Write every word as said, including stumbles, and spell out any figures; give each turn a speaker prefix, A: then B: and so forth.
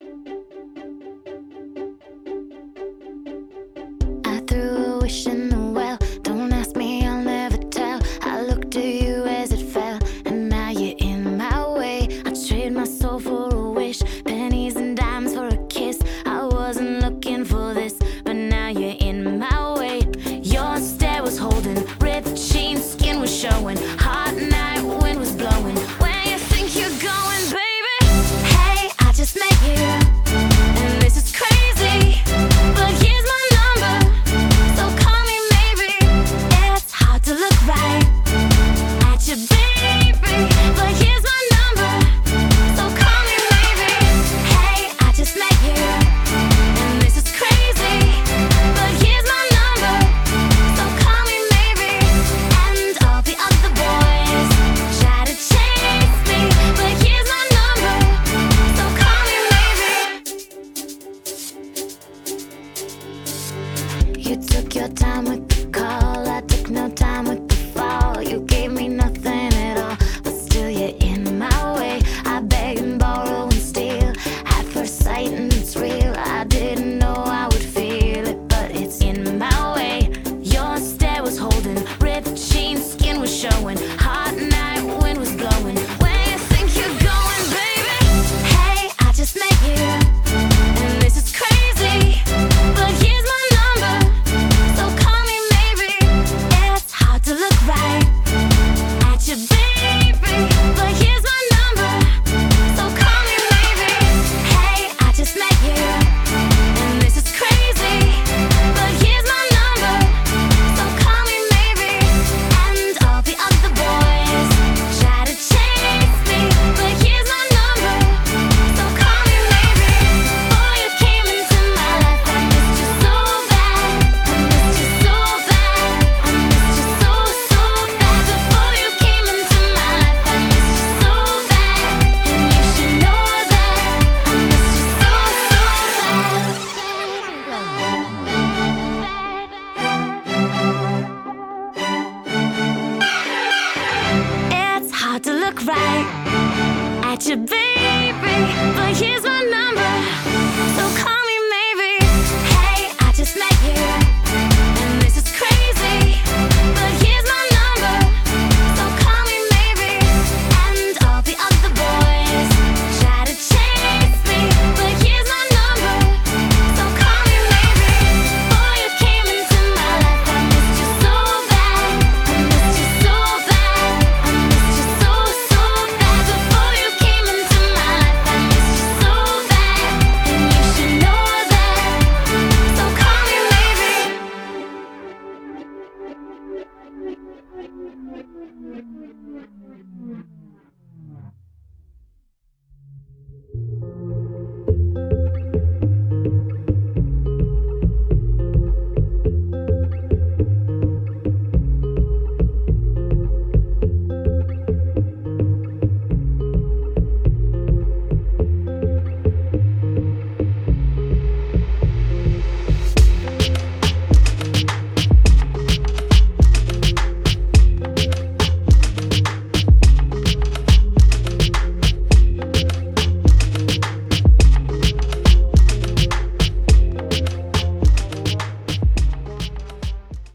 A: I threw a wish in the well. Don't ask me, I'll never tell. I looked at you as it fell, and now you're in my way. I trade my soul for a wish, pennies and dimes for a kiss. I wasn't looking for this, but now you're in my way. Your stare was holding, ripped jeans, skin was showing. Hot night, wind was blowing. Where you think you're going, baby? Hey, I just met you, and this is crazy, but here's my number, so call me maybe. It's hard to look right at you, baby, but here's my number, so call me maybe. Hey, I just met you, and this is crazy, but here's my number, so call me maybe. And all the other boys try to chase me, but here's my number, so call me maybe. You took your time with the call, I took no time with the fall. You gave me nothing at all, but still you're in my way. I beg and borrow and steal at first sight, and it's real. I didn't know I would feel it, but it's in my way. Your stare was holding, ripped jeans, skin was showing. Hot night, wind was blowing. Where you think you're going, baby? Hey, I just met you, and this is crazy, but here's my number, so call me maybe. It's hard to look right at you, baby, but here's my number, so call me maybe. Hey, I just met you, and this is crazy, but here's my number, so call me maybe. And all the other boys try to chase me, but here's my number, so call me maybe. Before you came into my life, I missed you so bad. I missed you so bad. I missed you so, so bad. Before you came into my life, I missed you so bad. And you should know that I missed you so, so bad. It's hard to look right at you, baby, but here's my